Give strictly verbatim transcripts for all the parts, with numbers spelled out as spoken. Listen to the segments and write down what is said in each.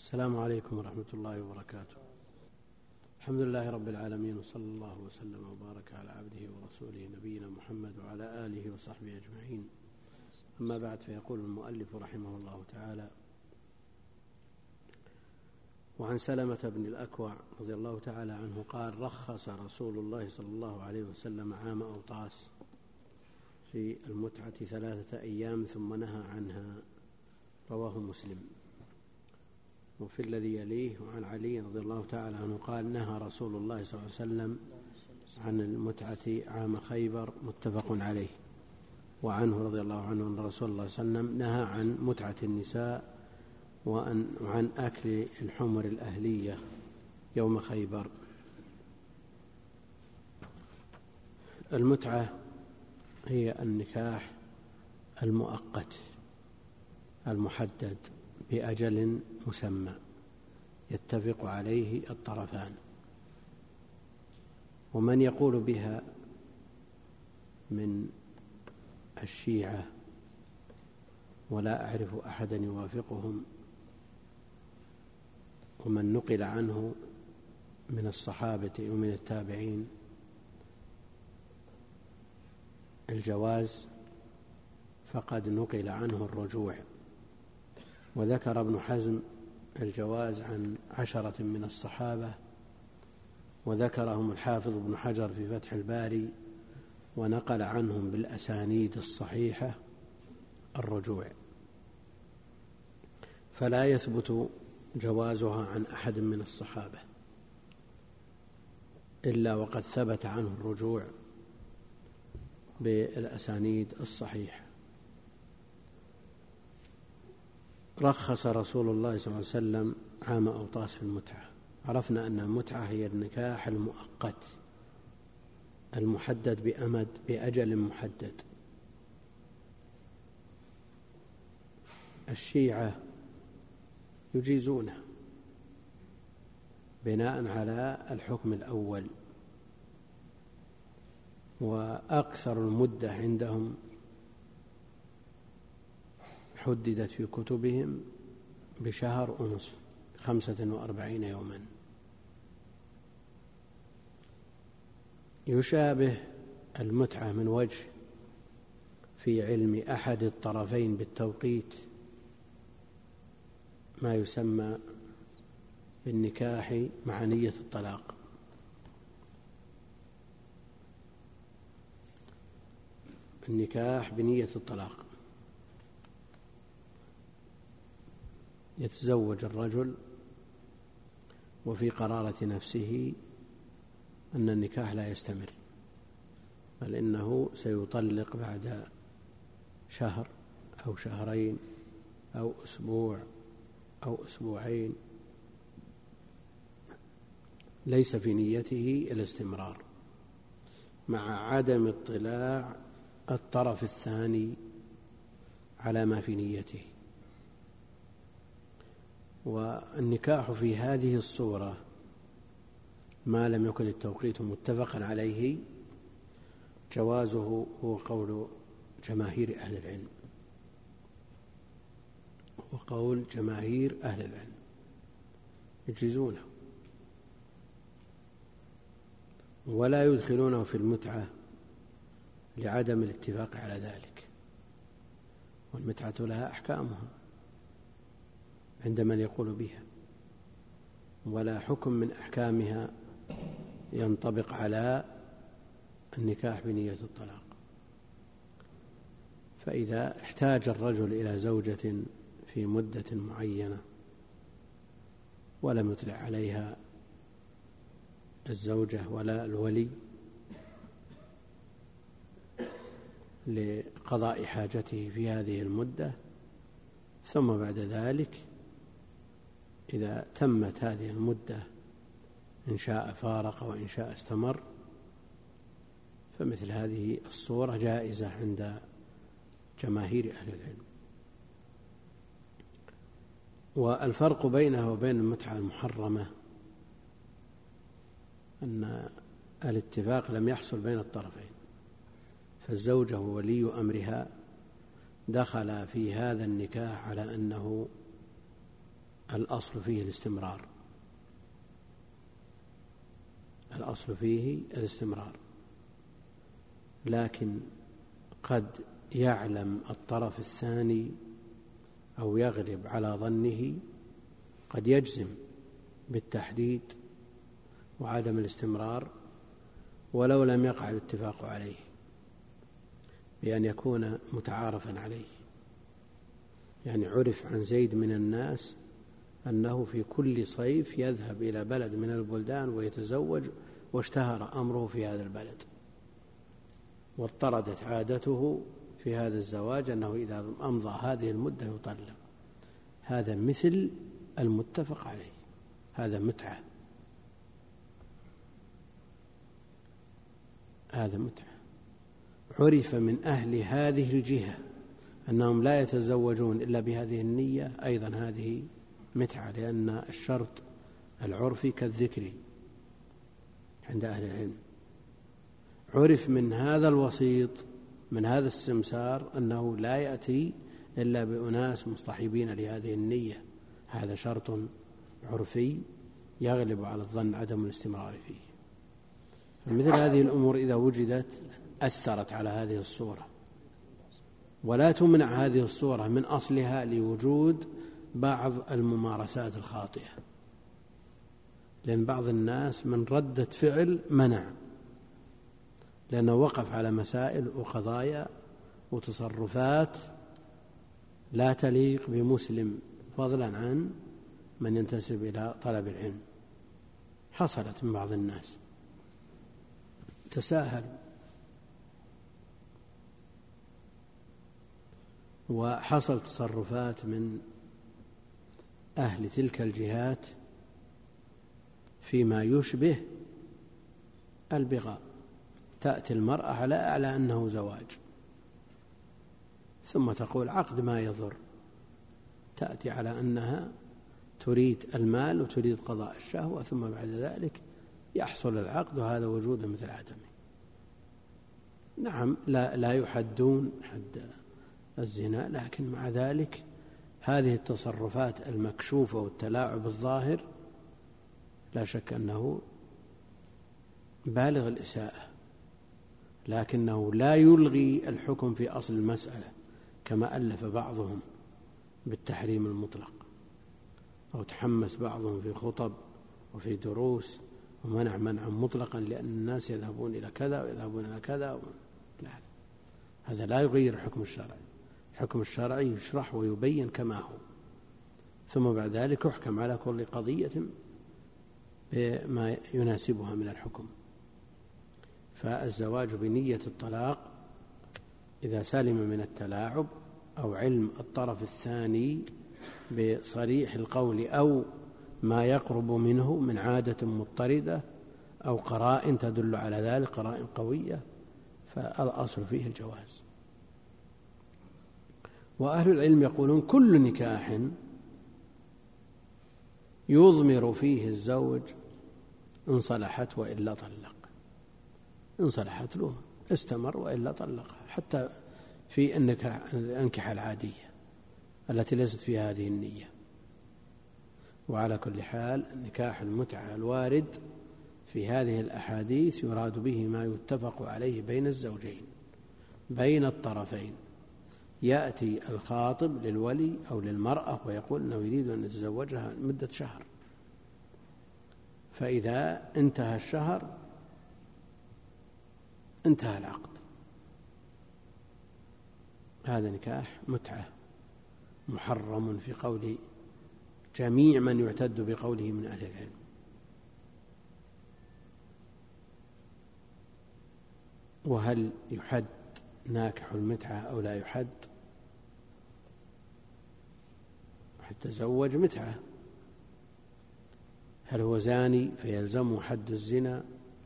السلام عليكم ورحمة الله وبركاته. الحمد لله رب العالمين، وصلى الله وسلم وبارك على عبده ورسوله نبينا محمد وعلى آله وصحبه أجمعين. أما بعد، فيقول المؤلف رحمه الله تعالى: وعن سلمة بن الأكوع رضي الله تعالى عنه قال: رخص رسول الله صلى الله عليه وسلم عام أوطاس في المتعة ثلاثة أيام ثم نهى عنها. رواه مسلم. وفي الذي يليه وعن علي رضي الله تعالى عنه قال: نهى رسول الله صلى الله عليه وسلم عن المتعة عام خيبر، متفق عليه. وعنه رضي الله عنه أن رسول الله صلى الله عليه وسلم نهى عن متعة النساء وعن أكل الحمر الأهلية يوم خيبر. المتعة هي النكاح المؤقت المحدد بأجل مسمى يتفق عليه الطرفان. ومن يقول بها من الشيعة، ولا أعرف أحدا يوافقهم، ومن نقل عنه من الصحابة ومن التابعين الجواز، فقد نقل عنه الرجوع. وذكر ابن حزم الجواز عن عشرة من الصحابة، وذكرهم الحافظ ابن حجر في فتح الباري، ونقل عنهم بالأسانيد الصحيحة الرجوع، فلا يثبت جوازها عن أحد من الصحابة إلا وقد ثبت عنه الرجوع بالأسانيد الصحيحة. رخص رسول الله صلى الله عليه وسلم عام أوطاس في المتعة. عرفنا أن المتعة هي النكاح المؤقت المحدد بأمد بأجل محدد. الشيعة يجيزونه بناء على الحكم الأول، وأكثر المدة عندهم حددت في كتبهم بشهر ونصف، خمسة وأربعين يوما. يشابه المتعة من وجه في علم أحد الطرفين بالتوقيت ما يسمى بالنكاح مع نية الطلاق. النكاح بنية الطلاق، يتزوج الرجل وفي قرارة نفسه أن النكاح لا يستمر، بل إنه سيطلق بعد شهر أو شهرين أو أسبوع أو أسبوعين، ليس في نيته الاستمرار، مع عدم اطلاع الطرف الثاني على ما في نيته. والنكاح في هذه الصورة ما لم يكن التوقيت متفقا عليه جوازه هو قول جماهير أهل العلم، وقول جماهير أهل العلم يجيزونه، ولا يدخلونه في المتعة لعدم الاتفاق على ذلك. والمتعة لها أحكامها عند من يقول بها، ولا حكم من أحكامها ينطبق على النكاح بنية الطلاق. فإذا احتاج الرجل إلى زوجة في مدة معينة ولم يطلع عليها الزوجة ولا الولي لقضاء حاجته في هذه المدة، ثم بعد ذلك إذا تمت هذه المدة إن شاء فارق وإن شاء استمر، فمثل هذه الصورة جائزة عند جماهير أهل العلم. والفرق بينها وبين المتعة المحرمة أن الاتفاق لم يحصل بين الطرفين، فالزوجة وولي أمرها دخل في هذا النكاح على أنه الأصل فيه الاستمرار، الأصل فيه الاستمرار، لكن قد يعلم الطرف الثاني أو يغلب على ظنه، قد يجزم بالتحديد وعدم الاستمرار ولو لم يقع الاتفاق عليه، بأن يكون متعارفا عليه. يعني عرف عن زيد من الناس أنه في كل صيف يذهب إلى بلد من البلدان ويتزوج، واشتهر أمره في هذا البلد، واضطردت عادته في هذا الزواج أنه إذا أمضى هذه المدة يطلق. هذا مثل المتفق عليه، هذا متعة، هذا متعة. عرف من أهل هذه الجهة أنهم لا يتزوجون إلا بهذه النية، أيضا هذه متعة، لأن الشرط العرفي كالذكر عند أهل العلم. عرف من هذا الوسيط، من هذا السمسار، أنه لا يأتي إلا بأناس مصطحبين لهذه النية، هذا شرط عرفي يغلب على الظن عدم الاستمرار فيه. فمثل هذه الأمور إذا وجدت أثرت على هذه الصورة، ولا تمنع هذه الصورة من أصلها لوجود بعض الممارسات الخاطئة، لأن بعض الناس من ردة فعل منع، لأنه وقف على مسائل وقضايا وتصرفات لا تليق بمسلم، فضلا عن من ينتسب إلى طلب العلم. حصلت من بعض الناس، تساهل وحصل تصرفات من أهل تلك الجهات فيما يشبه البغاء. تأتي المرأة على أعلى أنه زواج، ثم تقول عقد ما يضر، تأتي على أنها تريد المال وتريد قضاء الشهوة، ثم بعد ذلك يحصل العقد، وهذا وجود مثل عدمه. نعم، لا, لا يحدون حد الزنا، لكن مع ذلك هذه التصرفات المكشوفة والتلاعب الظاهر لا شك أنه بالغ الإساءة، لكنه لا يلغي الحكم في أصل المسألة، كما ألف بعضهم بالتحريم المطلق، أو تحمس بعضهم في خطب وفي دروس ومنع منعا مطلقا لأن الناس يذهبون إلى كذا ويذهبون إلى كذا. لا، هذا لا يغير الحكم الشرعي. الحكم الشرعي يشرح ويبين كما هو، ثم بعد ذلك يحكم على كل قضية بما يناسبها من الحكم. فالزواج بنية الطلاق إذا سلم من التلاعب أو علم الطرف الثاني بصريح القول أو ما يقرب منه من عادة مضطردة أو قرائن تدل على ذلك، قرائن قوية، فالأصل فيه الجواز. وأهل العلم يقولون كل نكاح يضمر فيه الزوج إن صلحت وإلا طلق، إن صلحت له استمر وإلا طلقها، حتى في الأنكحة العادية التي ليست فيها هذه النية. وعلى كل حال نكاح المتعة الوارد في هذه الأحاديث يراد به ما يتفق عليه بين الزوجين، بين الطرفين. يأتي الخاطب للولي أو للمرأة ويقول أنه يريد أن يتزوجها مدة شهر، فإذا انتهى الشهر انتهى العقد. هذا نكاح متعة محرم في قول جميع من يعتد بقوله من أهل العلم. وهل يحد ناكح المتعة أو لا يحد؟ تزوج متعة، هل هو زاني فيلزمه حد الزنا،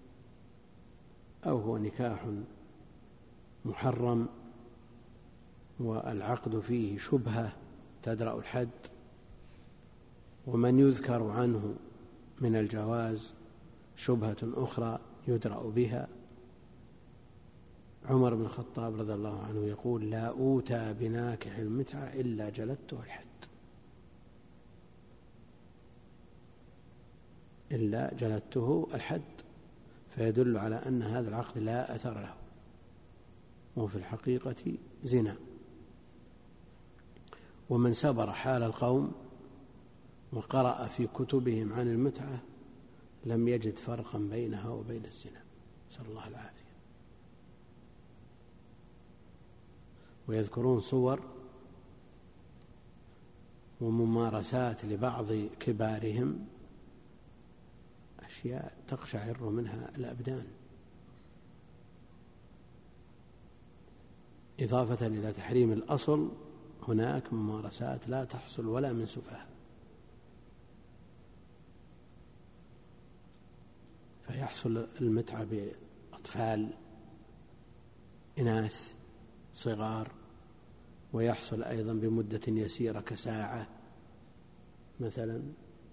أو هو نكاح محرم والعقد فيه شبهة تدرأ الحد؟ ومن يذكر عنه من الجواز شبهة أخرى يدرأ بها. عمر بن الخطاب رضي الله عنه يقول لا أوتى بناكح المتعة إلا جلدته الحد. إلا جلدته الحد، فيدل على أن هذا العقد لا أثر له وفي الحقيقة زنا. ومن سبر حال القوم وقرأ في كتبهم عن المتعة لم يجد فرقا بينها وبين الزنا، نسأل الله العافية. ويذكرون صور وممارسات لبعض كبارهم أشياء تقشعر منها الأبدان، إضافة إلى تحريم الأصل هناك ممارسات لا تحصل ولا من سفهاء، فيحصل المتعة بأطفال إناث صغار، ويحصل أيضا بمدة يسيرة كساعة مثلا.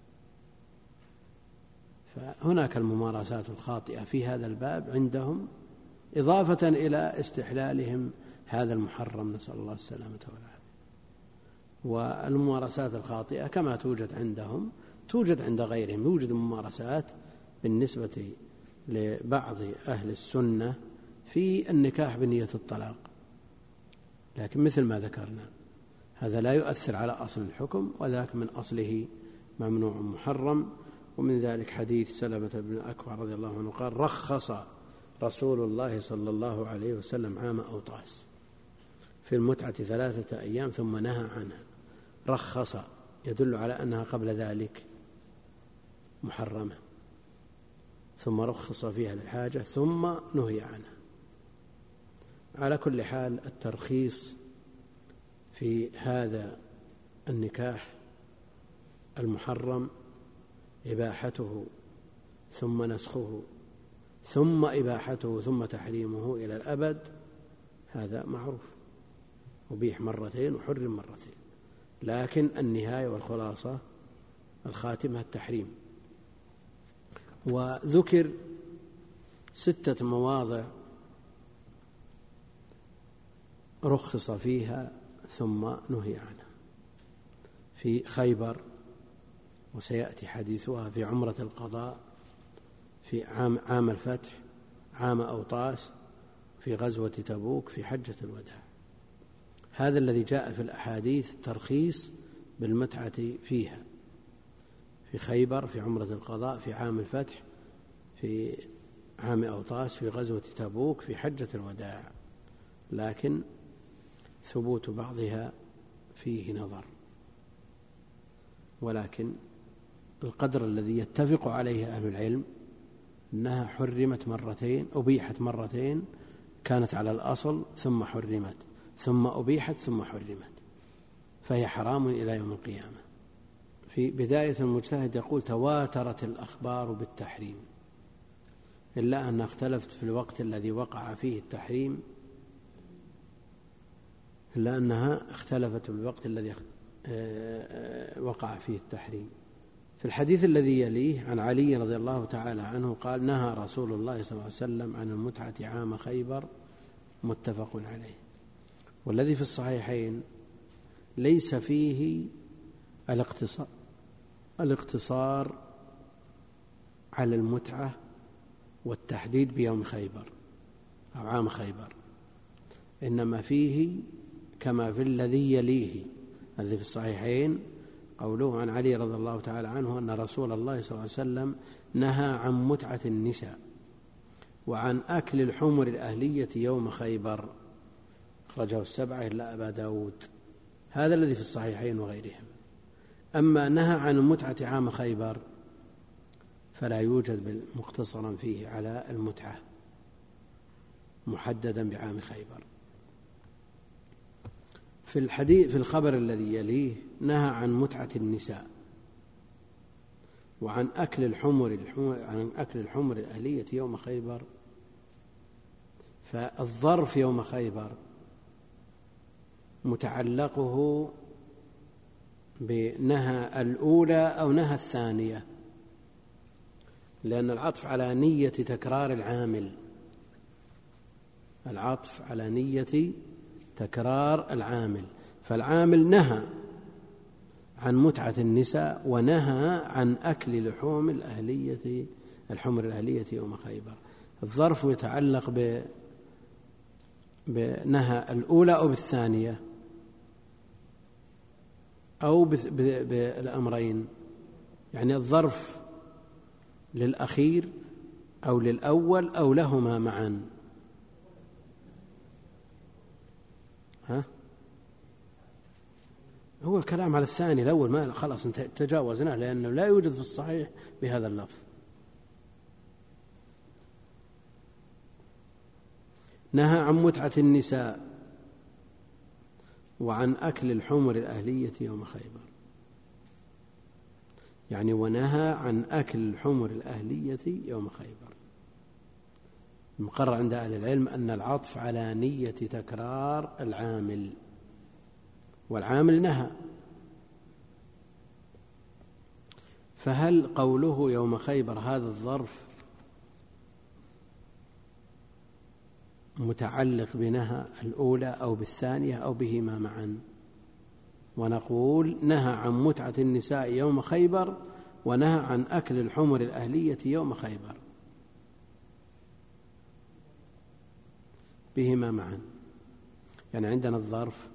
فهناك الممارسات الخاطئة في هذا الباب عندهم، إضافة إلى استحلالهم هذا المحرم، نسأل الله السلامة والعافية. والممارسات الخاطئة كما توجد عندهم توجد عند غيرهم. يوجد ممارسات بالنسبة لبعض أهل السنة في النكاح بنية الطلاق، لكن مثل ما ذكرنا هذا لا يؤثر على أصل الحكم، وذاك من أصله ممنوع محرم. ومن ذلك حديث سلمة بن الأكوع رضي الله عنه قال: رخص رسول الله صلى الله عليه وسلم عام أوطاس في المتعة ثلاثة أيام ثم نهى عنها. رخص يدل على أنها قبل ذلك محرمة، ثم رخص فيها للحاجة ثم نهي عنها. على كل حال الترخيص في هذا النكاح المحرم إباحته ثم نسخه ثم إباحته ثم تحريمه إلى الأبد، هذا معروف، أبيح مرتين وحرم مرتين، لكن النهاية والخلاصة الخاتمة التحريم. وذكر ستة مواضع رخص فيها ثم نهي عنها: في خيبر، وسيأتي حديثها، في عمرة القضاء، في عام, عام الفتح، عام أوطاس، في غزوة تبوك، في حجة الوداع. هذا الذي جاء في الأحاديث ترخيص بالمتعة فيها: في خيبر، في عمرة القضاء، في عام الفتح، في عام أوطاس، في غزوة تبوك، في حجة الوداع. لكن ثبوت بعضها فيه نظر، ولكن القدر الذي يتفق عليه أهل العلم أنها حرمت مرتين، أبيحت مرتين، كانت على الأصل ثم حرمت ثم أبيحت ثم حرمت، فهي حرام إلى يوم القيامة. في بداية المجتهد يقول: تواترت الأخبار بالتحريم، إلا أن اختلفت في الوقت الذي وقع فيه التحريم، إلا أنها اختلفت في الوقت الذي وقع فيه التحريم. في الحديث الذي يليه عن علي رضي الله تعالى عنه قال: نهى رسول الله صلى الله عليه وسلم عن المتعة عام خيبر، متفق عليه. والذي في الصحيحين ليس فيه الاقتصار, الاقتصار على المتعة والتحديد بيوم خيبر أو عام خيبر، إنما فيه كما في الذي يليه الذي في الصحيحين قوله عن علي رضي الله تعالى عنه أن رسول الله صلى الله عليه وسلم نهى عن متعة النساء وعن أكل الحمر الأهلية يوم خيبر، أخرجه السبعة إلا أبا داود. هذا الذي في الصحيحين وغيرهم. أما نهى عن المتعة عام خيبر فلا يوجد مقتصرا فيه على المتعة محددا بعام خيبر. في الحديث في الخبر الذي يليه نهى عن متعة النساء وعن أكل الحمر عن أكل الحمر الأهلية يوم خيبر، فالظرف يوم خيبر متعلقه بنهى الأولى أو نهى الثانية، لأن العطف على نية تكرار العامل، العطف على نية تكرار العامل، فالعامل نهى عن متعة النساء ونهى عن أكل لحوم الأهلية الحمر الأهلية يوم خيبر. الظرف يتعلق ب بنهى الأولى أو بالثانية أو بالأمرين، يعني الظرف للأخير أو للأول أو لهما معا. ها؟ هو الكلام على الثاني، الأول ما خلاص تجاوزناه لأنه لا يوجد في الصحيح بهذا اللفظ. نهى عن متعة النساء وعن أكل الحمر الأهلية يوم خيبر، يعني ونهى عن أكل الحمر الأهلية يوم خيبر. المقرر عند أهل العلم أن العطف على نية تكرار العامل، والعامل نهى، فهل قوله يوم خيبر هذا الظرف متعلق بنهى الأولى أو بالثانية أو بهما معا؟ ونقول نهى عن متعة النساء يوم خيبر ونهى عن أكل الحمر الأهلية يوم خيبر، بهما معا. يعني عندنا الظرف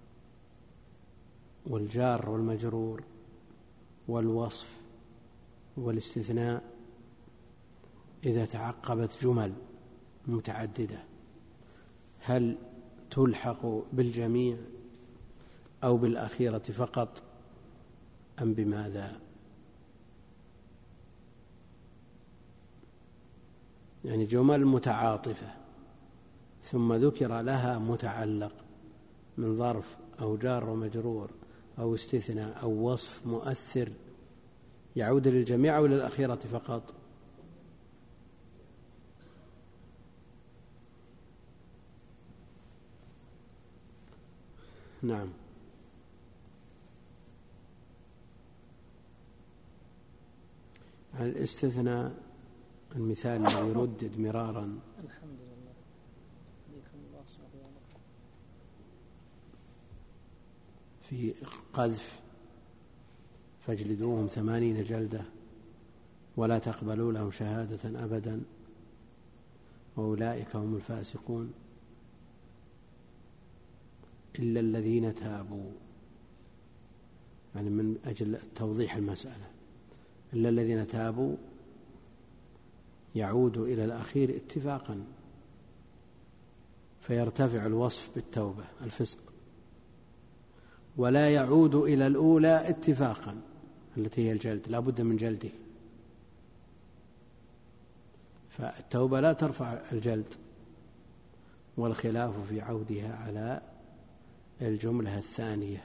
والجار والمجرور والوصف والاستثناء إذا تعقبت جمل متعددة هل تلحق بالجميع أو بالأخيرة فقط أم بماذا؟ يعني جمل متعاطفة ثم ذكر لها متعلق من ظرف أو جار ومجرور أو استثناء أو وصف مؤثر يعود للجميع أو للأخيرة فقط؟ نعم. الاستثناء المثال الذي يردد مرارا الحمد لله في قذف فاجلدوهم ثمانين جلدة ولا تقبلوا لهم شهادة أبدا وأولئك هم الفاسقون إلا الذين تابوا، يعني من أجل توضيح المسألة، إلا الذين تابوا يعود إلى الأخير اتفاقا فيرتفع الوصف بالتوبة الفسق، ولا يعود إلى الأولى اتفاقا التي هي الجلد، لا بد من جلده، فالتوبة لا ترفع الجلد، والخلاف في عودها على الجملة الثانية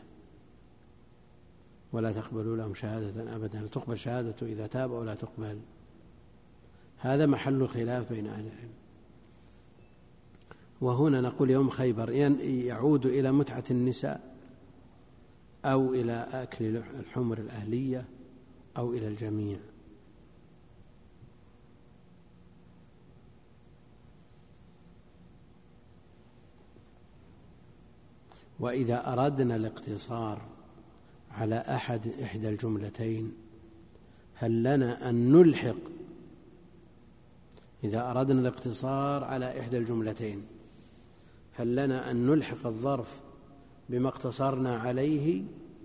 ولا تقبلوا لهم شهادة أبدا، هل تقبل شهادته إذا تاب أو لا تقبل؟ هذا محل الخلاف بين أهل العلم. وهنا نقول يوم خيبر يعود إلى متعة النساء أو إلى أكل الحمر الأهلية أو إلى الجميع. وإذا أردنا الاقتصار على أحد إحدى الجملتين هل لنا أن نلحق، إذا أردنا الاقتصار على إحدى الجملتين هل لنا أن نلحق الظرف بما اقتصرنا عليه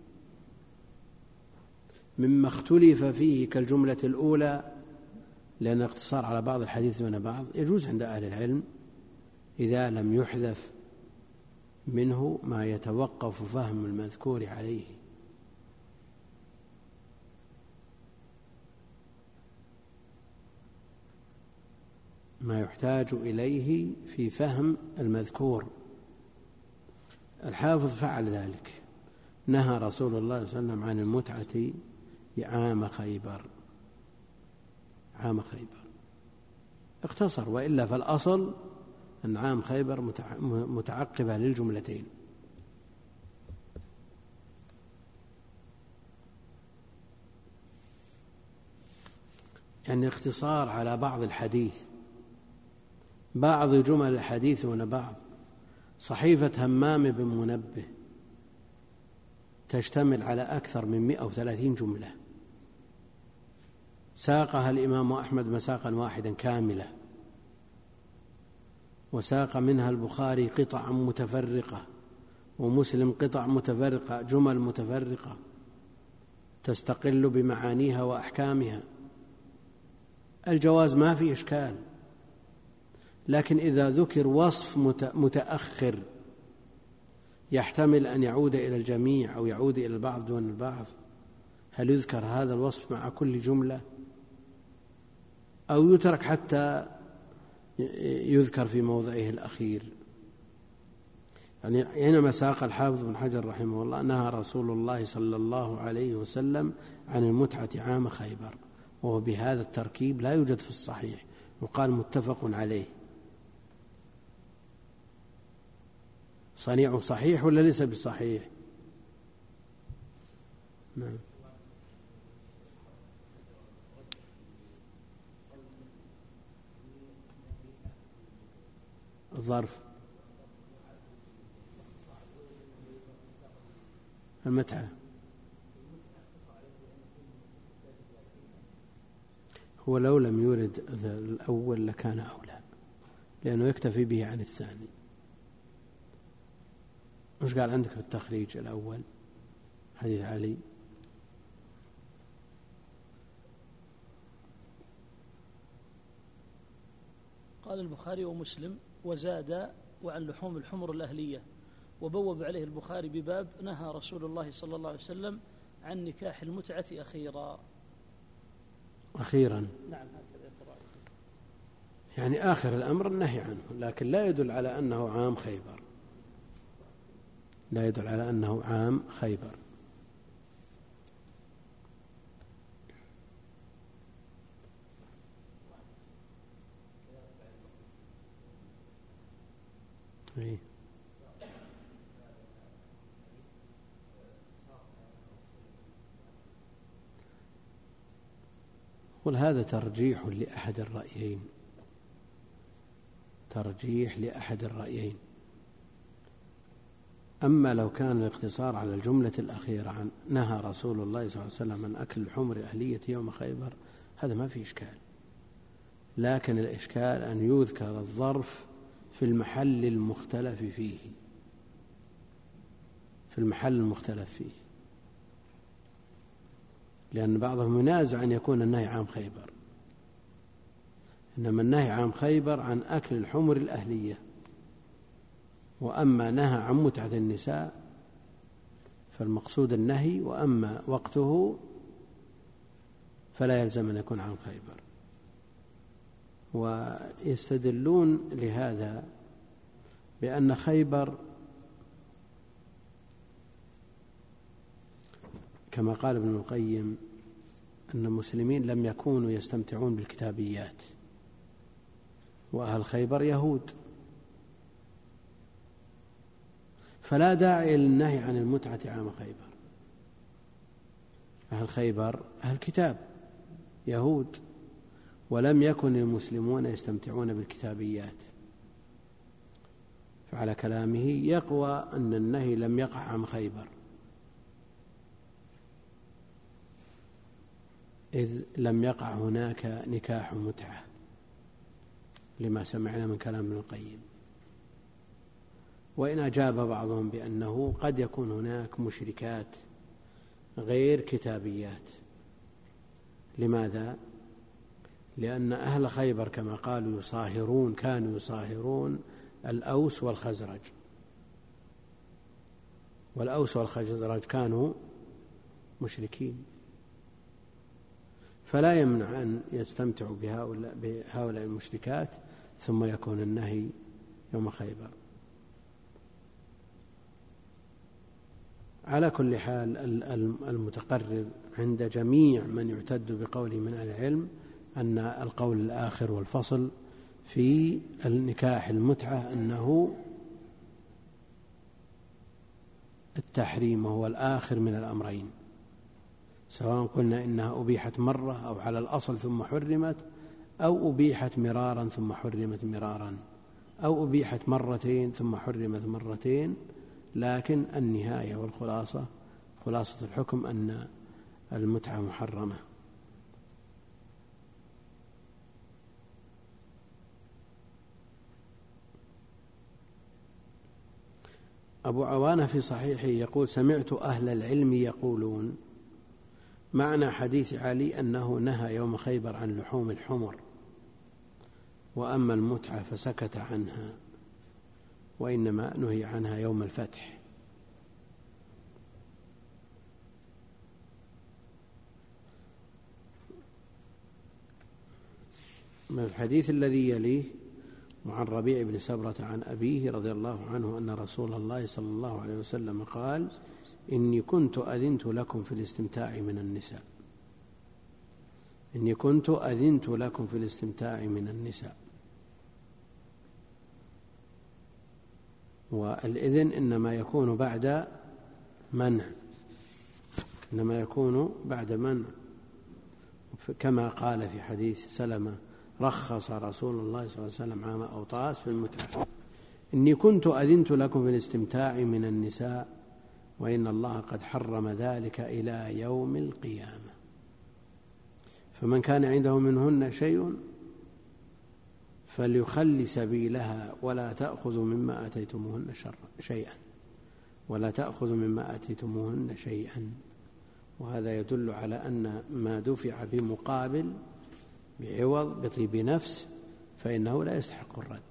مما اختلف فيه كالجملة الأولى، لأن الاقتصار على بعض الحديث من بعض يجوز عند أهل العلم إذا لم يحذف منه ما يتوقف فهم المذكور عليه. ما يحتاج إليه في فهم المذكور. الحافظ فعل ذلك، نهى رسول الله صلى الله عليه وسلم عن المتعة عام خيبر، عام خيبر اقتصر، وإلا فالأصل أن عام خيبر متعقبة للجملتين. يعني اختصار على بعض الحديث، بعض جمل الحديث دون بعض. صحيفة همام بن منبه تشتمل على أكثر من مئة وثلاثين جملة، ساقها الإمام أحمد مساقا واحدا كاملة، وساق منها البخاري قطعا متفرقة، ومسلم قطع متفرقة، جمل متفرقة تستقل بمعانيها وأحكامها. الجواز ما في إشكال، لكن إذا ذكر وصف متأخر يحتمل أن يعود إلى الجميع أو يعود إلى البعض دون البعض، هل يذكر هذا الوصف مع كل جملة أو يترك حتى يذكر في موضعه الأخير؟ يعني حينما ساق الحافظ بن حجر رحمه الله نهى رسول الله صلى الله عليه وسلم عن المتعة عام خيبر، وهو بهذا التركيب لا يوجد في الصحيح، وقال متفق عليه. صنيعه صحيح ولا ليس بصحيح؟ نعم. الظرف المتعة هو لو لم يورد الأول لكان أولى، لأنه يكتفي به عن الثاني. مش قال عندك في التخريج الأول حديث علي؟ قال البخاري ومسلم وزاد وعن لحوم الحمر الأهلية، وبوب عليه البخاري بباب نهى رسول الله صلى الله عليه وسلم عن نكاح المتعة أخيرا. أخيرا نعم، يعني آخر الأمر النهي عنه، لكن لا يدل على أنه عام خيبر، لا يدل على أنه عام خيبر. إيه؟ وهذا ترجيح لأحد الرأيين، ترجيح لأحد الرأيين. أما لو كان الاقتصار على الجملة الأخيرة عن نهى رسول الله صلى الله عليه وسلم عن أكل الحمر الأهلية يوم خيبر، هذا ما في إشكال، لكن الإشكال أن يذكر الظرف في المحل المختلف فيه، في المحل المختلف فيه، لأن بعضهم ينازع أن يكون النهي عام خيبر، إنما النهي عام خيبر عن أكل الحمر الأهلية، وأما نهى عن متعة النساء فالمقصود النهي، وأما وقته فلا يلزم أن يكون عام خيبر. ويستدلون لهذا بأن خيبر كما قال ابن القيم أن المسلمين لم يكونوا يستمتعون بالكتابيات، وأهل خيبر يهود، فلا داعي للنهي عن المتعة عام خيبر. أهل خيبر أهل كتاب يهود، ولم يكن المسلمون يستمتعون بالكتابيات، فعلى كلامه يقوى أن النهي لم يقع عام خيبر، إذ لم يقع هناك نكاح متعة لما سمعنا من كلام ابن القيم. وإن أجاب بعضهم بأنه قد يكون هناك مشركات غير كتابيات. لماذا؟ لأن أهل خيبر كما قالوا يصاهرون، كانوا يصاهرون الأوس والخزرج، والأوس والخزرج كانوا مشركين، فلا يمنع أن يستمتعوا بهؤلاء, بهؤلاء المشركات ثم يكون النهي يوم خيبر. على كل حال المتقرر عند جميع من يعتد بقوله من أهل العلم أن القول الآخر والفصل في النكاح المتعة أنه التحريم هو الآخر من الأمرين، سواء قلنا إنها أبيحت مرة أو على الأصل ثم حرمت، أو أبيحت مرارا ثم حرمت مرارا، أو أبيحت مرتين ثم حرمت مرتين، لكن النهاية والخلاصة خلاصة الحكم أن المتعة محرمة. أبو عوانة في صحيحه يقول: سمعت أهل العلم يقولون معنى حديث علي أنه نهى يوم خيبر عن لحوم الحمر، وأما المتعة فسكت عنها، وإنما نهي عنها يوم الفتح. من الحديث الذي يليه وعن ربيع بن سبرة عن أبيه رضي الله عنه أن رسول الله صلى الله عليه وسلم قال: إني كنت أذنت لكم في الاستمتاع من النساء إني كنت أذنت لكم في الاستمتاع من النساء والإذن إنما يكون بعد منع إنما يكون بعد منع كما قال في حديث سلمة: رخص رسول الله صلى الله عليه وسلم عام أوطاس في المتعة. إني كنت أذنت لكم في الاستمتاع من النساء وإن الله قد حرم ذلك إلى يوم القيامة، فمن كان عنده منهن شيء فليخل سبيلها ولا تأخذوا مما آتيتموهن شيئا ولا تأخذوا مما آتيتموهن شيئا وهذا يدل على أن ما دفع بمقابل بعوض بطيب نفس فإنه لا يستحق الرد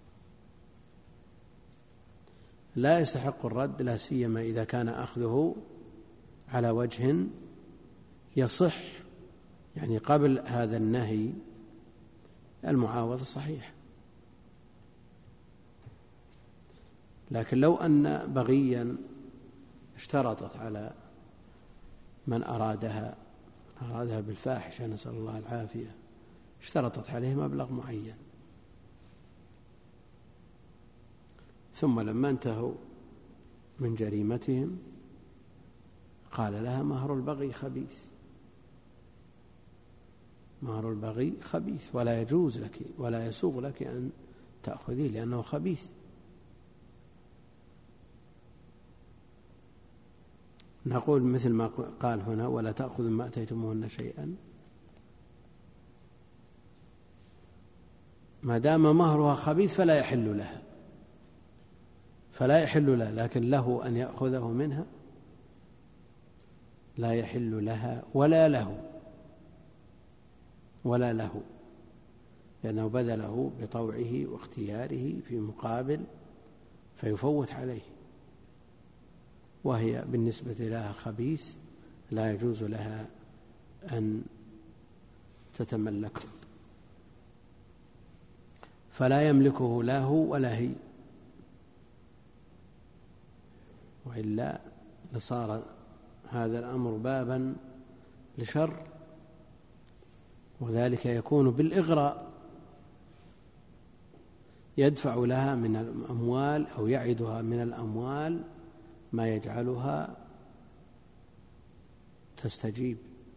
لا يستحق الرد لا سيما إذا كان أخذه على وجه يصح، يعني قبل هذا النهي المعاوضة صحيح. لكن لو أن بغيا اشترطت على من أرادها أرادها بالفاحشة نسأل الله العافية، اشترطت عليه مبلغ معين، ثم لما انتهوا من جريمتهم قال لها: مهر البغي خبيث مهر البغي خبيث ولا يجوز لك ولا يسوغ لك أن تأخذيه لأنه خبيث. نقول مثل ما قال هنا: ولا تأخذوا ما أتيتموهن شيئا، ما دام مهرها خبيث فلا يحل لها فلا يحل لها لكن له أن يأخذه منها لا يحل لها ولا له ولا له لأنه بذله بطوعه واختياره في مقابل فيفوت عليه، وهي بالنسبة لها خبيث لا يجوز لها أن تتملكه، فلا يملكه لا هو ولا هي، وإلا لصار هذا الأمر بابا لشر، وذلك يكون بالإغراء، يدفع لها من الأموال أو يعدها من الأموال ما يجعلها تستجيب،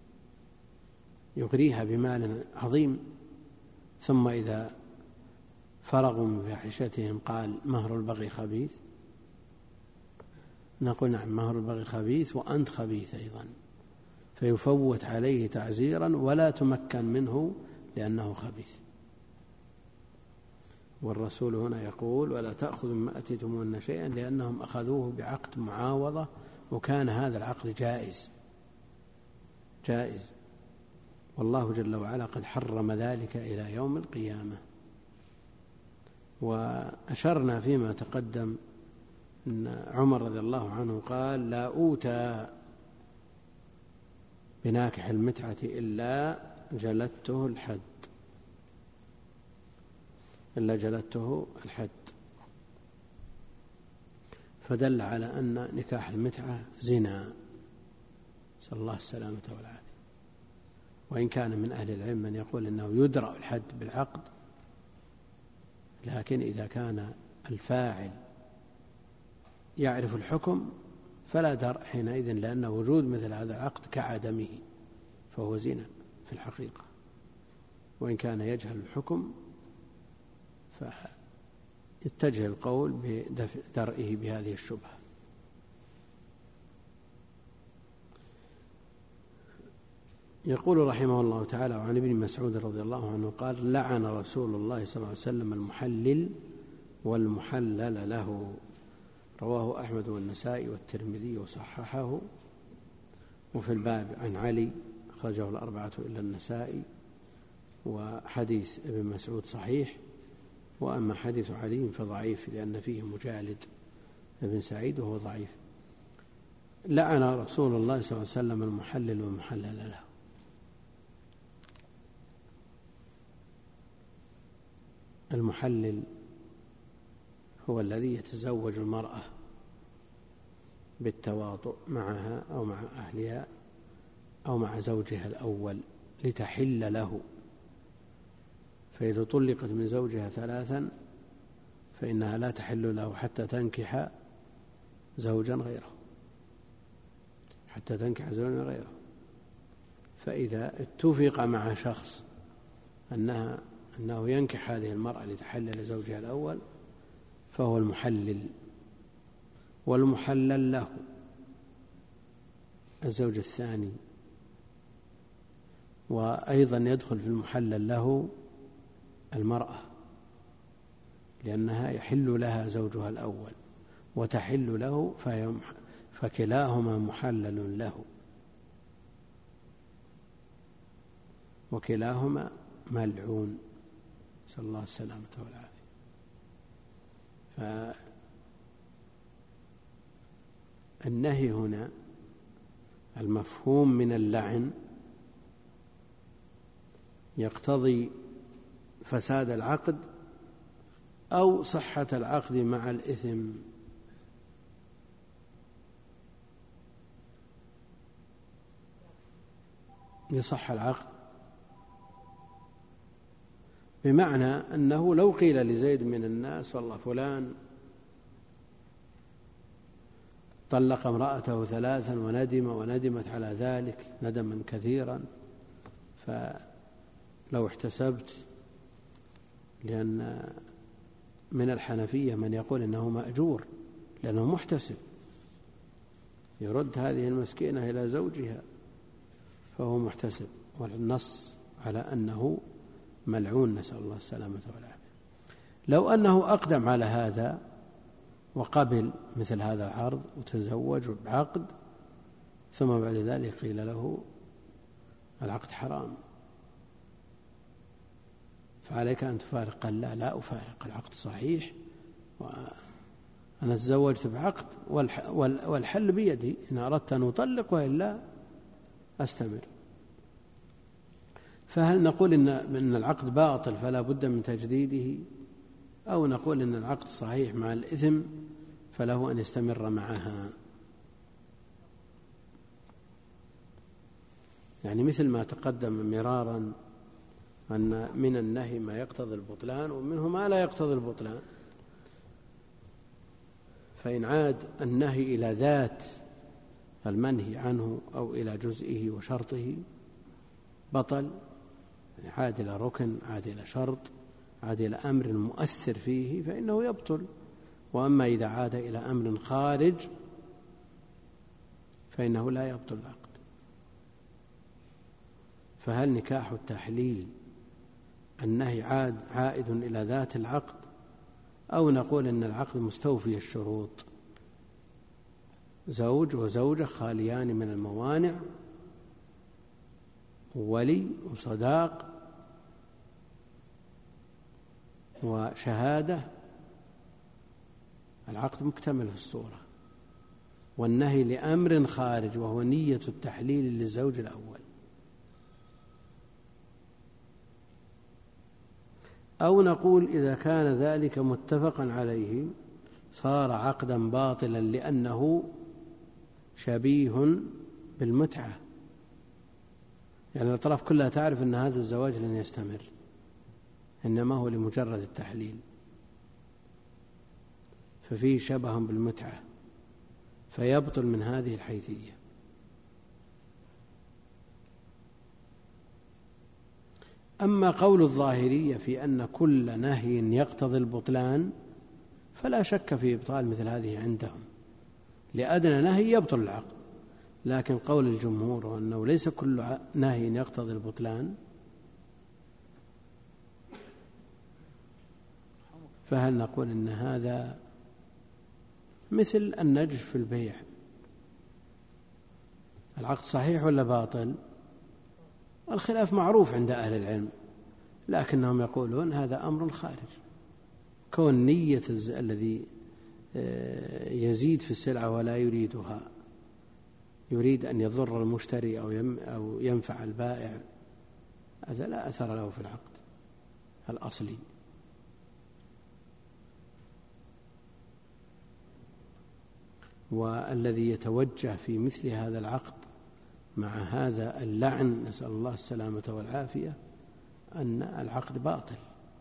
يغريها بمال عظيم، ثم إذا فرغوا من فاحشتهم قال: مهر البغي خبيث. نقول: نعم، مهر البغي خبيث وأنت خبيث أيضا، فيفوت عليه تعزيرا ولا تمكن منه لأنه خبيث. والرسول هنا يقول: ولا تأخذوا مما أتيتموهن شيئا، لأنهم أخذوه بعقد معاوضة، وكان هذا العقد جائز جائز والله جل وعلا قد حرم ذلك إلى يوم القيامة. وأشرنا فيما تقدم أن عمر رضي الله عنه قال: لا أوتى بناكح المتعة إلا جلدته الحد إلا جلدته الحد فدل على أن نكاح المتعة زنا، نسأل الله السلامة والعافية. وإن كان من أهل العلم من يقول أنه يدرأ الحد بالعقد، لكن إذا كان الفاعل يعرف الحكم فلا درء حينئذ، لأن وجود مثل هذا العقد كعدمه، فهو زنا في الحقيقة. وإن كان يجهل الحكم فيتجه القول بدرئه بهذه الشبهة. يقول رحمه الله تعالى: وعن ابن مسعود رضي الله عنه قال: لعن رسول الله صلى الله عليه وسلم المحلل والمحلل له. رواه أحمد والنسائي والترمذي وصححه. وفي الباب عن علي أخرجه الأربعة إلا النسائي، وحديث ابن مسعود صحيح، وأما حديث علي فضعيف لأن فيه مجالد ابن سعيد وهو ضعيف. لعن رسول الله صلى الله عليه وسلم المحلل والمحلل له. المحلل هو الذي يتزوج المرأة بالتواطؤ معها أو مع أهلها أو مع زوجها الأول لتحل له، فإذا طلقت من زوجها ثلاثا فإنها لا تحل له حتى تنكح زوجا غيره حتى تنكح زوجا غيره فإذا اتفق مع شخص أنها أنه ينكح هذه المرأة لتحل لزوجها الأول فهو المحلل. والمحلل له الزوج الثاني، وأيضا يدخل في المحلل له المرأة، لأنها يحل لها زوجها الأول وتحل له، فكلاهما محلل له وكلاهما ملعون، نسأل الله السلامة والعافية. فالنهي هنا المفهوم من اللعن يقتضي فساد العقد أو صحة العقد مع الإثم. يصح العقد بمعنى أنه لو قيل لزيد من الناس: والله فلان طلق امرأته ثلاثا وندم وندمت على ذلك ندما كثيرا، فلو احتسبت، لأن من الحنفية من يقول إنه مأجور لأنه محتسب، يرد هذه المسكينة إلى زوجها فهو محتسب، والنص على أنه ملعون، نسأل الله السلامة والعافية. لو أنه أقدم على هذا وقبل مثل هذا العرض وتزوج بعقد ثم بعد ذلك قيل له العقد حرام، فعليك أن تفارق. قال: لا لا أفارق، العقد صحيح وأنا تزوجت بعقد والحل بيدي، إن أردت أن أطلق وإلا أستمر. فهل نقول إن, إن العقد باطل فلا بد من تجديده، أو نقول إن العقد صحيح مع الإثم فله أن يستمر معها؟ يعني مثل ما تقدم مرارا أن من النهي ما يقتضي البطلان ومنه ما لا يقتضي البطلان، فإن عاد النهي إلى ذات المنهي عنه أو إلى جزئه وشرطه بطل، يعني عاد إلى ركن، عاد إلى شرط، عاد إلى أمر مؤثر فيه فإنه يبطل. وأما إذا عاد إلى أمر خارج فإنه لا يبطل العقد. فهل نكاح التحليل النهي عاد عائد إلى ذات العقد، أو نقول إن العقد مستوفي الشروط، زوج وزوجة خاليان من الموانع، ولي وصداق وشهادة، العقد مكتمل في الصورة، والنهي لأمر خارج وهو نية التحليل للزوج الأول. أو نقول إذا كان ذلك متفقا عليه صار عقدا باطلا لأنه شبيه بالمتعة، يعني الأطراف كلها تعرف أن هذا الزواج لن يستمر، إنما هو لمجرد التحليل، ففيه شبه بالمتعة فيبطل من هذه الحيثية. أما قول الظاهرية في أن كل نهي يقتضي البطلان فلا شك في إبطال مثل هذه عندهم، لأدنى نهي يبطل العقد، لكن قول الجمهور أنه ليس كل نهي يقتضي البطلان، فهل نقول إن هذا مثل النجش في البيع، العقد صحيح ولا باطل؟ الخلاف معروف عند أهل العلم، لكنهم يقولون هذا أمر خارج، كون نية الذي يزيد في السلعة ولا يريدها، يريد أن يضر المشتري أو ينفع البائع، هذا لا أثر له في العقد الأصلي. والذي يتوجه في مثل هذا العقد مع هذا اللعن، نسأل الله السلامة والعافية، أن العقد باطل،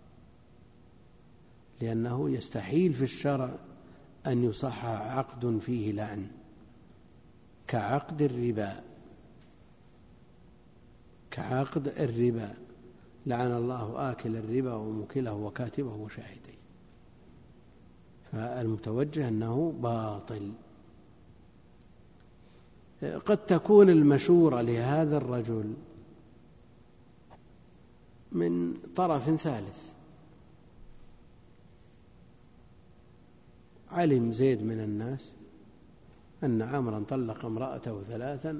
لأنه يستحيل في الشرع أن يصح عقد فيه لعن كعقد الربا، كعقد الربا لعن الله آكل الربا وموكله وكاتبه وشاهديه، فالمتوجه أنه باطل. قد تكون المشورة لهذا الرجل من طرف ثالث، علم زيد من الناس أن عمرا طلق امرأته ثلاثا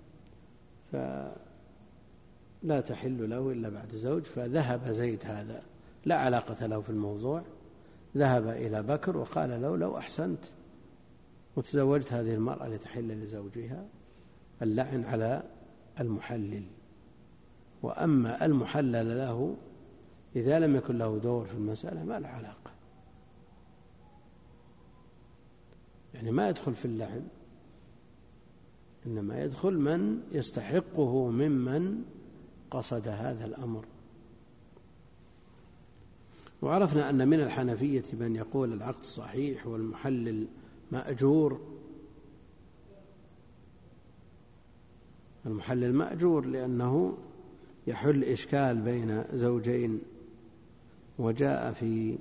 فلا تحل له إلا بعد زوج، فذهب زيد هذا لا علاقة له في الموضوع، ذهب إلى بكر وقال له لو أحسنت وتزوجت هذه المرأة لتحل لزوجها، اللعن على المحلل. وأما المحلل له إذا لم يكن له دور في المسألة ما له علاقة، يعني ما يدخل في اللعن، إنما يدخل من يستحقه ممن قصد هذا الأمر. وعرفنا أن من الحنفية من يقول العقد صحيح والمحلل مأجور، المحلل مأجور لأنه يحل إشكال بين زوجين. وجاء في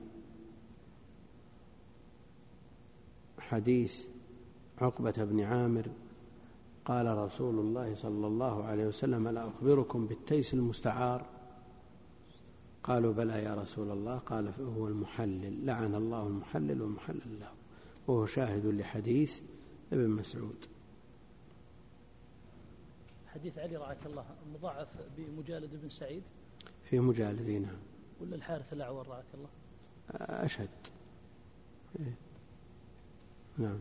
حديث عقبة بن عامر قال رسول الله صلى الله عليه وسلم ألا أخبركم بالتيس المستعار؟ قالوا بلى يا رسول الله، قال فهو المحلل، لعن الله المحلل والمحلل له، وهو شاهد لحديث ابن مسعود. حديث علي رعاك الله مضاعف بمجالد بن سعيد في مجالدين ولا الحارث الأعور رعاك الله؟ أشهد إيه؟ نعم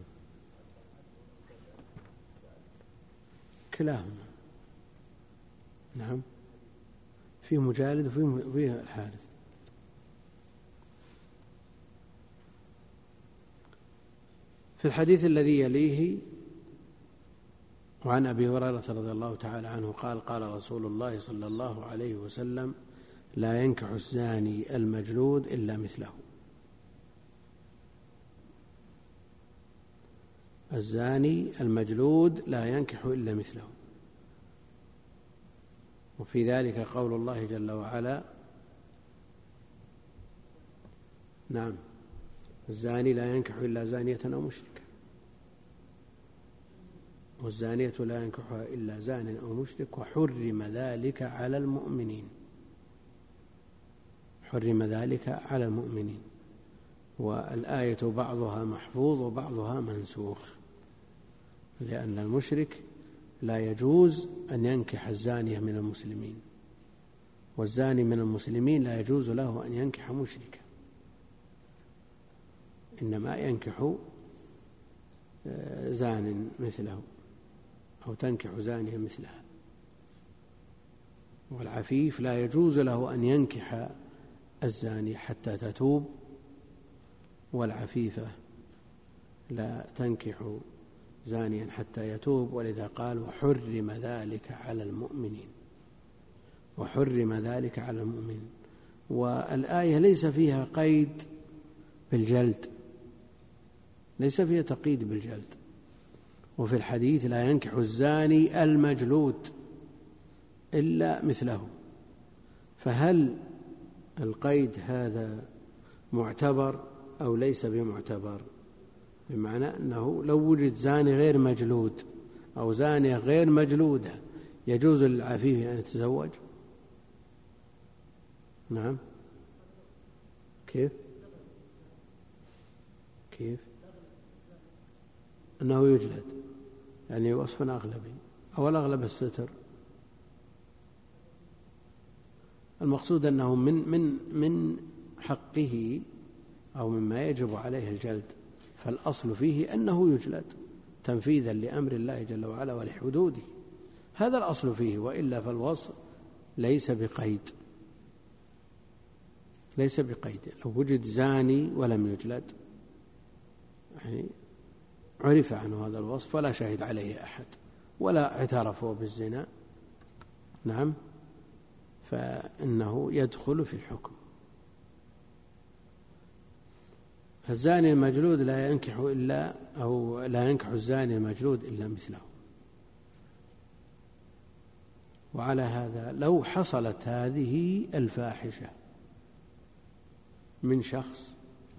كلاهما، نعم في مجالد وفيه الحارث. في الحديث الذي يليه وعن أبي هريرة رضي الله تعالى عنه قال قال رسول الله صلى الله عليه وسلم لا ينكح الزاني المجلود إلا مثله. الزاني المجلود لا ينكح إلا مثله. وفي ذلك قول الله جل وعلا نعم الزاني لا ينكح إلا زانية أو مشركة، والزانية لا ينكحها إلا زان أو مشرك، وحرم ذلك على المؤمنين، حرم ذلك على المؤمنين. والآية بعضها محفوظ وبعضها منسوخ، لأن المشرك لا يجوز أن ينكح الزانية من المسلمين، والزاني من المسلمين لا يجوز له أن ينكح مشركا، إنما ينكح زان مثله أو تنكح زانية مثلها. والعفيف لا يجوز له أن ينكح الزانية حتى تتوب، والعفيفة لا تنكح زانيا حتى يتوب، ولذا قال وحرم ذلك على المؤمنين، وحرم ذلك على المؤمنين. والآية ليس فيها قيد بالجلد، ليس فيها تقييد بالجلد. وفي الحديث لا ينكح الزاني المجلود إلا مثله، فهل القيد هذا معتبر أو ليس بمعتبر؟ بمعنى أنه لو وجد زاني غير مجلود أو زانية غير مجلودة يجوز للعفيف أن يتزوج؟ نعم. كيف كيف أنه يجلد، يعني وصف أغلبي، أو الأغلب الستر. المقصود أنه من من من حقه أو مما يجب عليه الجلد، فالأصل فيه أنه يجلد تنفيذا لأمر الله جل وعلا ولحدوده، هذا الأصل فيه، وإلا فالوصف ليس بقيد، ليس بقيد. لو وجد زاني ولم يجلد يعني عرف عنه هذا الوصف ولا شهد عليه أحد ولا اعترفوا بالزنا، نعم، فإنه يدخل في الحكم. الزاني المجلود لا ينكح إلا أو لا ينكح الزاني المجلود إلا مثله. وعلى هذا لو حصلت هذه الفاحشة من شخص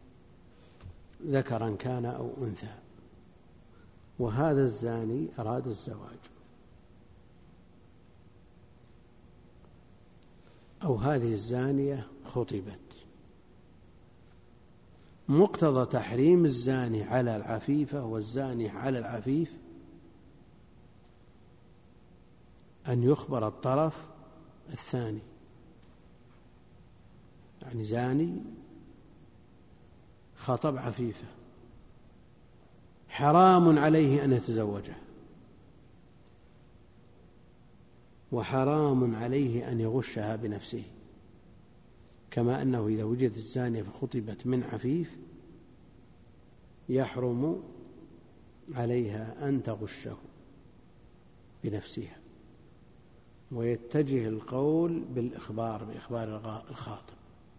ذكرا كان أو أنثى، وهذا الزاني أراد الزواج، أو هذه الزانية خطبت، مقتضى تحريم الزاني على العفيفة والزاني على العفيف أن يخبر الطرف الثاني، يعني زاني خطب عفيفة حرام عليه أن يتزوجها، وحرام عليه أن يغشها بنفسه، كما أنه إذا وجدت الزانية فخطبت من عفيف يحرم عليها أن تغشه بنفسها، ويتجه القول بالإخبار بإخبار الخاطب.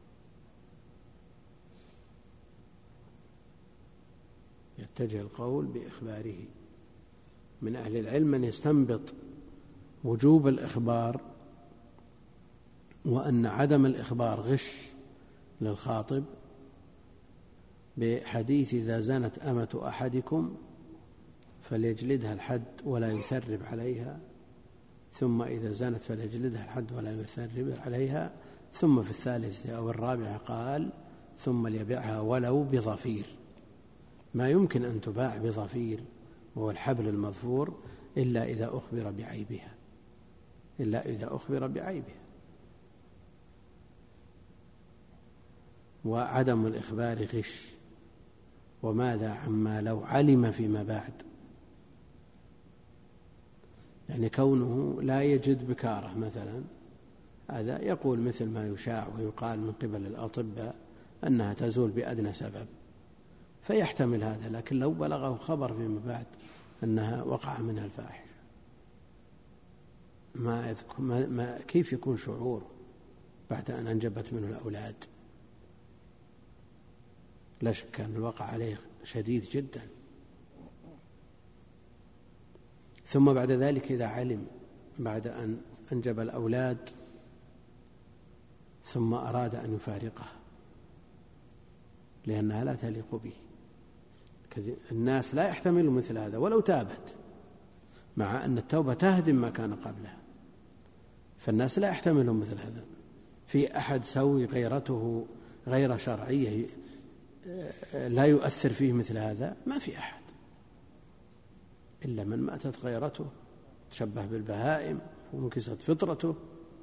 يتجه القول بإخباره. من أهل العلم من يستنبط وجوب الإخبار وأن عدم الإخبار غش للخاطب بحديث إذا زنت أمة أحدكم فليجلدها الحد ولا يثرب عليها، ثم إذا زنت فليجلدها الحد ولا يثرب عليها، ثم في الثالثة أو الرابعة قال ثم ليبيعها ولو بظفير. ما يمكن أن تباع بظفير وهو الحبل المظفور إلا إذا أخبر بعيبها، إلا إذا أخبر بعيبها. وعدم الإخبار غش. وماذا عما لو علم فيما بعد؟ يعني كونه لا يجد بكارة مثلا، هذا يقول مثل ما يشاع ويقال من قبل الأطباء أنها تزول بأدنى سبب، فيحتمل هذا. لكن لو بلغه خبر فيما بعد أنها وقع منها الفاحشة، ما, ما, ما كيف يكون شعوره بعد أن أنجبت منه الأولاد؟ لا شك أن الوقع عليه شديد جدا. ثم بعد ذلك إذا علم بعد أن أنجب الأولاد ثم أراد أن يفارقها لأنها لا تليق به، الناس لا يحتمل مثل هذا ولو تابت، مع أن التوبة تهدم ما كان قبلها، فالناس لا يحتملون مثل هذا. في أحد سوي غيرته غير شرعية لا يؤثر فيه مثل هذا؟ ما في أحد، إلا من ماتت غيرته تشبه بالبهائم وانكست فطرته،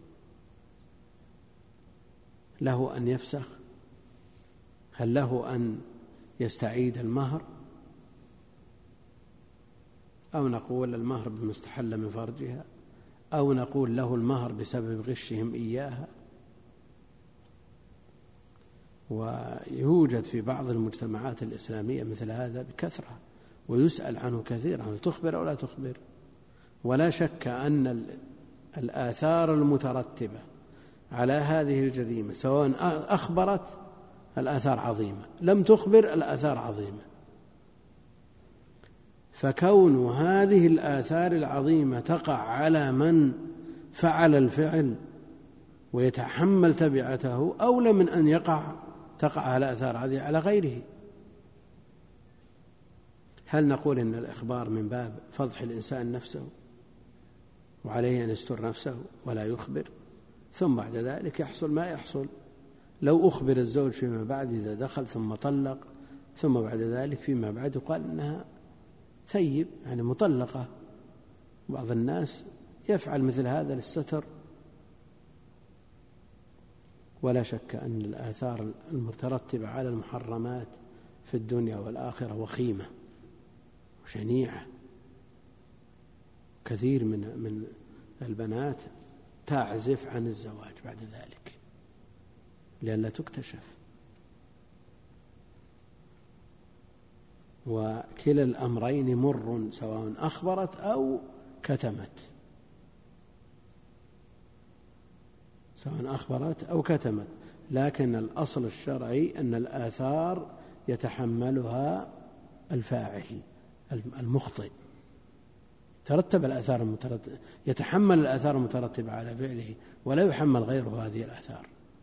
له أن يفسخ؟ هل له أن يستعيد المهر؟ أو نقول المهر بما استحل من فرجها، أو نقول له المهر بسبب غشهم إياها؟ ويوجد في بعض المجتمعات الإسلامية مثل هذا بكثرة، ويسأل عنه كثيرا، هل تخبر أو لا تخبر؟ ولا شك أن الآثار المترتبة على هذه الجريمة سواء أخبرت الآثار عظيمة، لم تخبر الآثار عظيمة. فكون هذه الآثار العظيمة تقع على من فعل الفعل ويتحمل تبعته أولى من أن يقع تقع على آثار هذه على غيره. هل نقول إن الإخبار من باب فضح الإنسان نفسه وعليه أن يستر نفسه ولا يخبر، ثم بعد ذلك يحصل ما يحصل؟ لو أخبر الزوج فيما بعد إذا دخل ثم طلق، ثم بعد ذلك فيما بعد يقال إنها ثيب يعني مطلقة. بعض الناس يفعل مثل هذا للستر. ولا شك أن الآثار المترتبة على المحرمات في الدنيا والآخرة وخيمة وشنيعة. كثير من من البنات تعزف عن الزواج بعد ذلك لئلا تكتشف. وكلا الأمرين مر، سواء أخبرت أو كتمت، سواء أخبرت أو كتمت. لكن الأصل الشرعي أن الآثار يتحملها الفاعل المخطئ، ترتب الآثار المترتبة، يتحمل الآثار المترتبة على فعله ولا يحمل غيره هذه الآثار.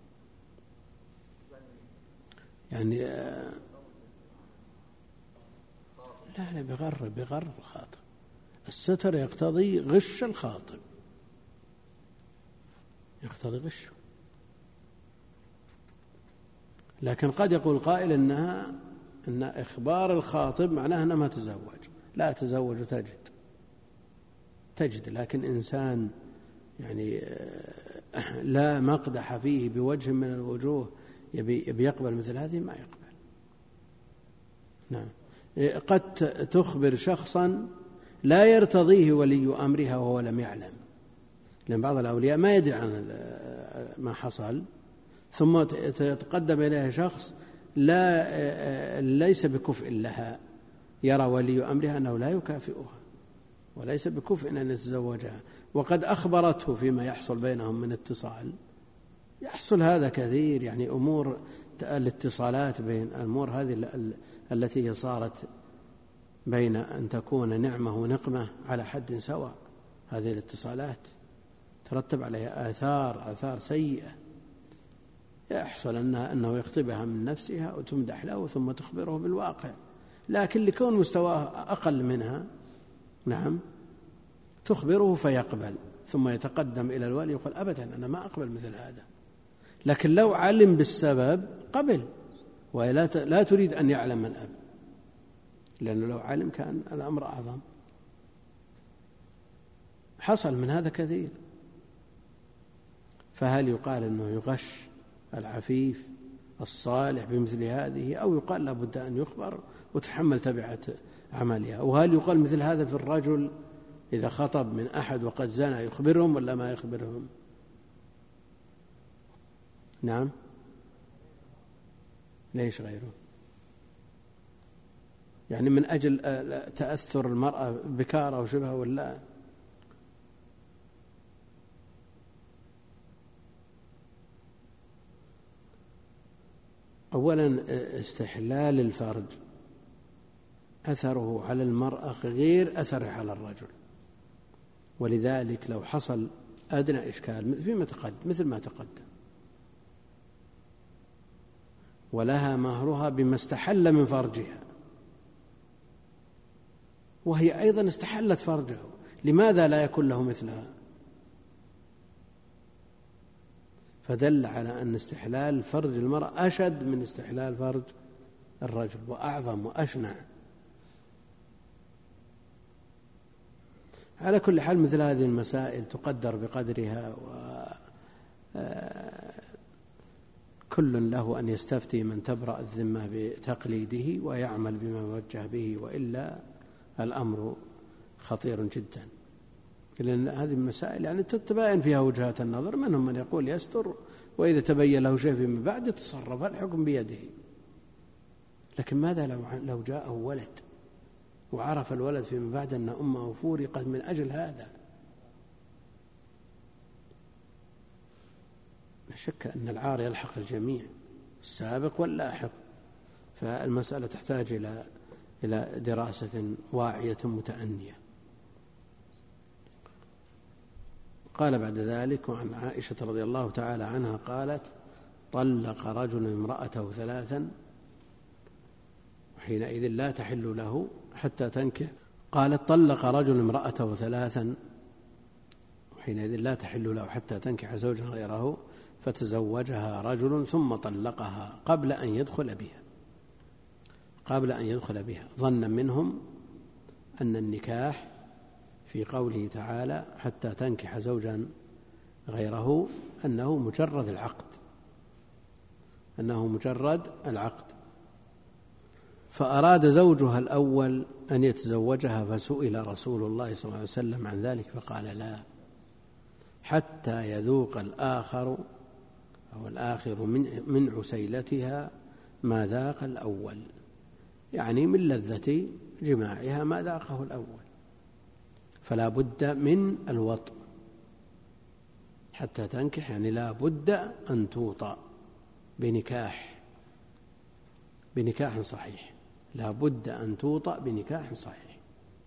يعني لا لا بغر بغر الخاطب. الستر يقتضي غش الخاطب، يقتضي غشه. لكن قد يقول قائل إنها إن إخبار الخاطب معناه أنها ما تزوج، لا تزوج وتجد تجد لكن إنسان يعني لا مقدح فيه بوجه من الوجوه يبي يقبل مثل هذه ما يقبل. نعم. قد تخبر شخصا لا يرتضيه ولي أمرها وهو لم يعلم، لأن بعض الأولياء ما يدري عن ما حصل، ثم يتقدم إليه شخص لا ليس بكفء لها، يرى ولي أمرها أنه لا يكافئها وليس بكفء أن يتزوجها، وقد أخبرته فيما يحصل بينهم من اتصال. يحصل هذا كثير، يعني أمور الاتصالات بين الأمور هذه التي صارت بين أن تكون نعمة ونقمة على حد سواء، هذه الاتصالات ترتب عليها آثار آثار سيئة. يحصل أنها أنه يخطبها من نفسها وتمدح له ثم تخبره بالواقع، لكن لكون مستواه أقل منها نعم تخبره فيقبل، ثم يتقدم إلى الولي يقول أبدا أنا ما أقبل مثل هذا. لكن لو علم بالسبب قبل، ولا لا تريد أن يعلم الأب، لأنه لو علم كان الأمر أعظم. حصل من هذا كثير. فهل يقال أنه يغش العفيف الصالح بمثل هذه، أو يقال لابد أن يخبر وتحمل تبعة عملها؟ وهل يقال مثل هذا في الرجل إذا خطب من أحد وقد زنى يخبرهم ولا ما يخبرهم؟ نعم. ليش غيره؟ يعني من أجل تأثر المرأة بكارة وشبهه ولا؟ أولا استحلال الفرج أثره على المرأة غير أثره على الرجل، ولذلك لو حصل أدنى إشكال فيما تقدم مثل ما تقدم ولها مهرها بما استحل من فرجها، وهي أيضا استحلت فرجه، لماذا لا يكون له مثلها؟ فدل على أن استحلال فرج المرأة أشد من استحلال فرج الرجل، وأعظم وأشنع. على كل حال مثل هذه المسائل تقدر بقدرها، وكل له أن يستفتي من تبرأ الذمة بتقليده ويعمل بما يوجه به، وإلا الأمر خطير جدا. لأن هذه المسائل يعني تتباين فيها وجهات النظر، منهم من يقول يستر وإذا تبين له شيء فيما بعد يتصرف، الحكم بيده. لكن ماذا لو جاءه ولد وعرف الولد فيما بعد أن أمه فورقت من أجل هذا؟ لا شك أن العار يلحق الجميع، السابق واللاحق. فالمسألة تحتاج إلى إلى دراسة واعية متأنية. قال بعد ذلك: وعن عائشة رضي الله تعالى عنها قالت: طلق رجل امرأته ثلاثا وحينئذ لا تحل له حتى تنكح. قالت طلق رجل امرأته ثلاثا وحينئذ لا تحل له حتى تنكح زوجا غيره، فتزوجها رجل ثم طلقها قبل أن يدخل بها قبل أن يدخل بها ظنا منهم أن النكاح في قوله تعالى حتى تنكح زوجا غيره أنه مجرد العقد أنه مجرد العقد فأراد زوجها الأول أن يتزوجها، فسئل رسول الله صلى الله عليه وسلم عن ذلك فقال لا، حتى يذوق الآخر أو الآخر من, من عسيلتها ما ذاق الأول، يعني من لذة جماعها ما ذاقه الأول، فلا بد من الوطء حتى تنكح، يعني لا بد أن توطأ بنكاح بنكاح صحيح، لا بد أن توطأ بنكاح صحيح.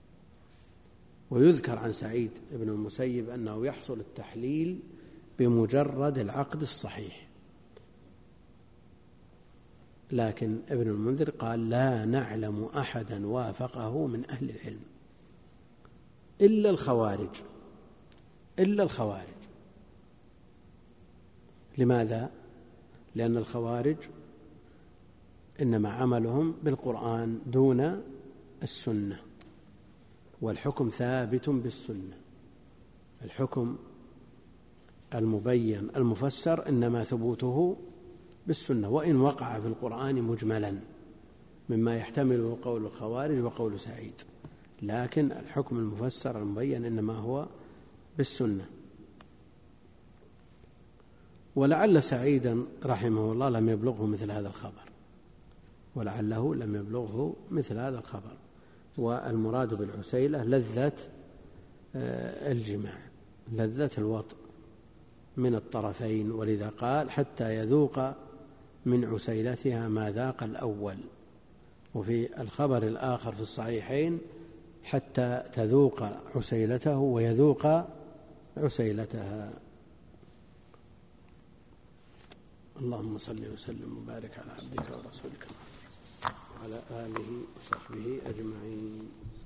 ويذكر عن سعيد بن المسيب أنه يحصل التحليل بمجرد العقد الصحيح، لكن ابن المنذر قال لا نعلم أحدا وافقه من أهل العلم إلا الخوارج إلا الخوارج لماذا؟ لأن الخوارج إنما عملهم بالقرآن دون السنة، والحكم ثابت بالسنة. الحكم المبين المفسر إنما ثبوته بالسنة، وإن وقع في القرآن مجملا مما يحتمله قول الخوارج وقول سعيد، لكن الحكم المفسر المبين إنما هو بالسنة. ولعل سعيدا رحمه الله لم يبلغه مثل هذا الخبر ولعله لم يبلغه مثل هذا الخبر والمراد بالعسيلة لذة الجماع، لذة الوطء من الطرفين، ولذا قال حتى يذوق من عسيلتها ما ذاق الأول. وفي الخبر الآخر في الصحيحين حتى تذوق عسيلته ويذوق عسيلتها. اللهم صل وسلم وبارك على عبدك ورسولك وعلى آله وصحبه أجمعين.